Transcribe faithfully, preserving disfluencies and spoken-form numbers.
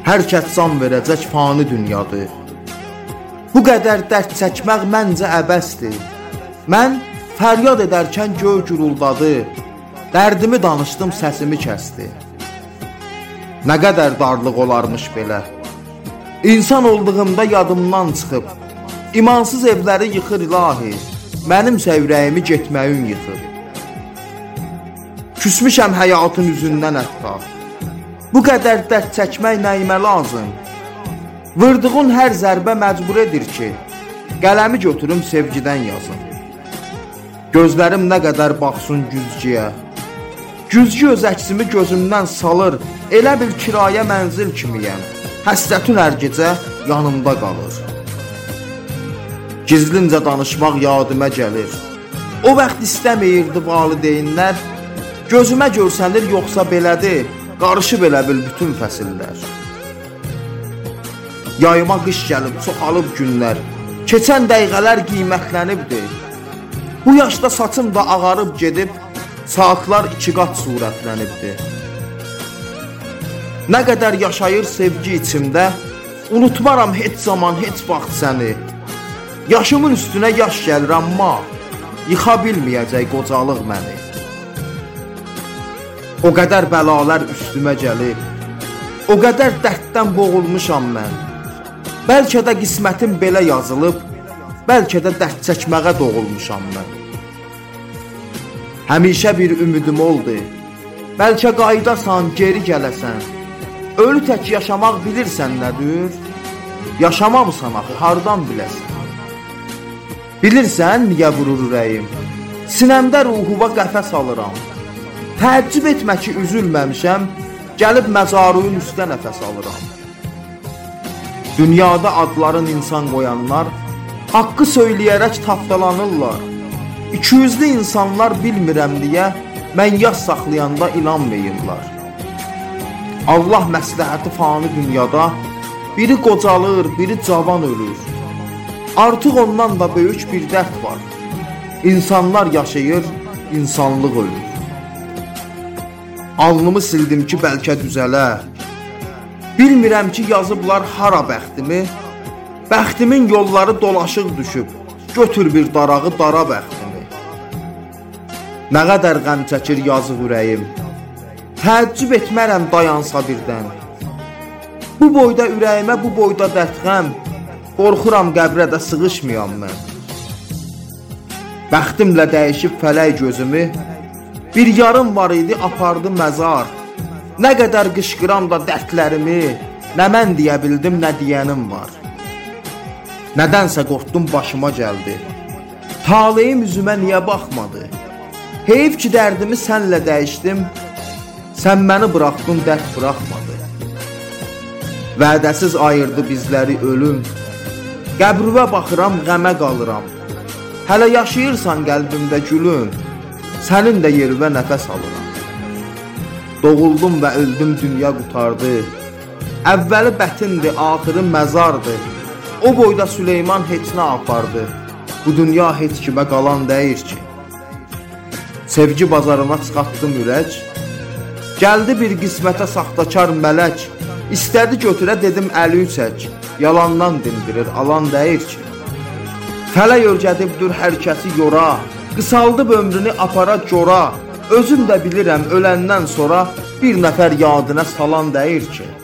Hər kəs can verəcək fani dünyadır. Bu qədər dərd çəkmək məncə əbəsdir. Mən fəryad edərkən göy guruldadı. Dərdimi danışdım, səsimi kəsdi. Nə qədər darlıq olarmış belə. İnsan olduğumda yadımdan çıxıb. İmansız evləri yıxır ilahi. Mənimsə ürəyimi getməyin yıxır. Küsmüşəm həyatın üzündən hətta. Bu qədər dərd çəkmək nəyimə lazım? Vırdığın hər zərbə məcbur edir ki, qələmi götürüm sevgidən yazım. Gözlərim nə qədər baxsın güzgüyə. Güzgü öz əksimi gözümdən salır. Elə bil kirayə mənzil kimiyəm. Həsrətin hər gecə yanımda qalır. Gizlincə danışmaq yadıma gəlir. O vaxt istəməyirdi valideynlər. Gözümə görsənir yoxsa belədir. Qarışıb elə bil bütün fəsillər. Yayıma qış gəlib, çoxalıb günlər. Keçən dəqiqələr qiymətlənibdir. Bu yaşda saçım da ağarıb gedib, saatlar iki qat surətlənibdir. Nə qədər yaşayır sevgi içimdə, unutmaram heç zaman, heç vaxt səni. Yaşımın üstünə yaş gəlir, amma yıxa bilməyəcək qocalıq məni. O qədər bəlalar üstümə gəlib, o qədər dərddən boğulmuşam mən. Bəlkə də qismətim belə yazılıb, bəlkə də dərd çəkməyə doğulmuşam mən. Həmişə bir ümidim oldu, bəlkə qayıdasan, geri gələsən. Ölü tək yaşamaq bilirsən nədir? Yaşamamısan axı, hardan biləsən? Bilirsən niyə vurur ürəyim? Sinəmdə ruhuva qəfəs alıram. Təəccüb etmə ki, üzülməmişəm, gəlib məzarının üstə nəfəs alıram. Dünyada adların insan qoyanlar, haqqı söyləyərək tapdalanırlar. İkiyüzlü insanlar bilmirəm deyə, mən yas saxlayanda inanmayırlar. Allah məsləhəti fani dünyada, biri qocalır, biri cavan ölür. Artıq ondan da böyük bir dərd var. İnsanlar yaşayır, insanlıq ölür. Alnımı sildim ki, bəlkə düzələ. Bilmirəm ki, yazıblar hara bəxtimi. Bəxtimin yolları dolaşıq düşüb. Götür bir darağı dara bəxtimi. Nə qədər qəm çəkir yazıq ürəyim. Təəccüb etmərəm dayansa birdən. Bu boyda ürəyimə, bu boyda dərd-qəm. Qorxuram qəbrə də sığışmayam mən. Bəxtimlə dəyişib fələk gözümü. Bir yarım var idi, apardı məzar. Nə qədər qışqıram da dərdlərimi, nə mən deyə bildim, nə deyənim var. Nədənsə qorxdum, başıma gəldi. Taleyim üzümə niyə baxmadı? Heyf ki, dərdimi sənlə dəyişdim, sən məni buraxdın, dərd buraxmadı. Vədəsiz ayırdı bizləri ölüm. Qəbrüvə baxıram, qəmə qalıram. Hələ yaşayırsan qəlbimdə gülüm, sənin də yerivə nəfəs alıram. Doğuldum və öldüm, dünya qutardı. Əvvəli bətindir, axırı məzardır. O boyda Süleyman heç nə apardı. Bu dünya heç kimə qalan deyir ki. Sevgi bazarına çıxartdım ürək. Gəldi bir qismətə saxtakar mələk. İstədi götürə, dedim əli çək. Yalandan dindirir, alan deyir ki. Fələk örgədibdir hər kəsi yora. Qısaldıb ömrünü apara cora. Özüm də bilirəm öləndən sonra bir nəfər yadına salan deyir ki.